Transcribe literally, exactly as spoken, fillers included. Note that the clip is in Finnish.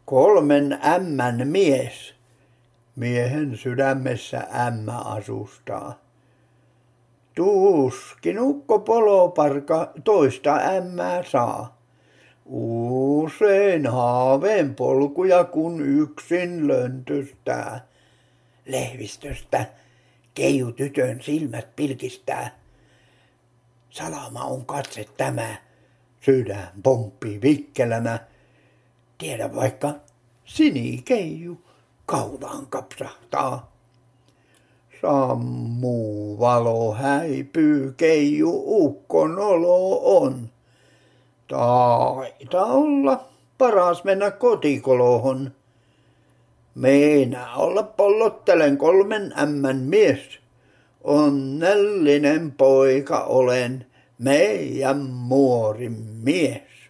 kolmen ämmän mies. Miehen sydämessä ämmä asustaa. Tuskin ukko poloparka toista ämmää saa. Usein haaveen polkuja kun yksin löntystää. Lehvistöstä Keiju tytön silmät pilkistää. Salama on katse tämä, sydän pomppii vikkelänä. Tiedä vaikka Sini-Keiju kaulaan kapsahtaa. Sammuu valo häipyy, Keiju ukkon olo on. Taitaa olla paras mennä kotikoloon. Meinaa olla pollottelen kolmen ämmän mies. Onnellinen poika olen, meidän muorin mies.